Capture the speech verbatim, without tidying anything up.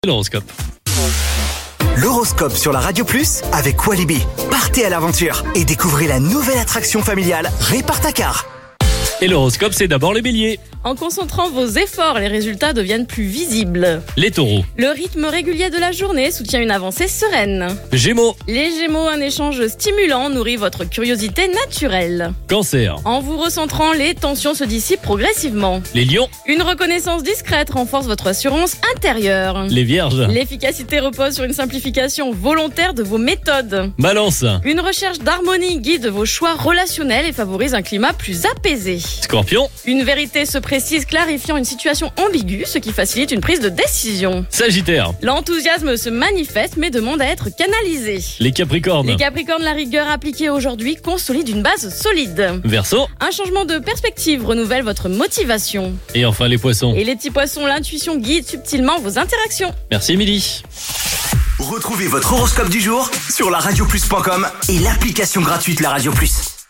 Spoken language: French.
L'horoscope. L'horoscope sur la Radio Plus avec Walibi. Partez à l'aventure et découvrez la nouvelle attraction familiale Répartacar. Et l'horoscope, c'est d'abord les béliers. En concentrant vos efforts, les résultats deviennent plus visibles. Les taureaux. Le rythme régulier de la journée soutient une avancée sereine. Gémeaux. Les Gémeaux, un échange stimulant nourrit votre curiosité naturelle. Cancer. En vous recentrant, les tensions se dissipent progressivement. Les lions. Une reconnaissance discrète renforce votre assurance intérieure. Les vierges. L'efficacité repose sur une simplification volontaire de vos méthodes. Balance. Une recherche d'harmonie guide vos choix relationnels et favorise un climat plus apaisé. Scorpion. Une vérité se précise clarifiant une situation ambiguë, ce qui facilite une prise de décision. Sagittaire. L'enthousiasme se manifeste mais demande à être canalisé. Les capricornes. Les Capricornes, la rigueur appliquée aujourd'hui consolide une base solide. Verseau. Un changement de perspective renouvelle votre motivation. Et enfin les poissons. Et les petits poissons, l'intuition guide subtilement vos interactions. Merci Émilie. Retrouvez votre horoscope du jour sur la radio plus point com et l'application gratuite La Radio Plus.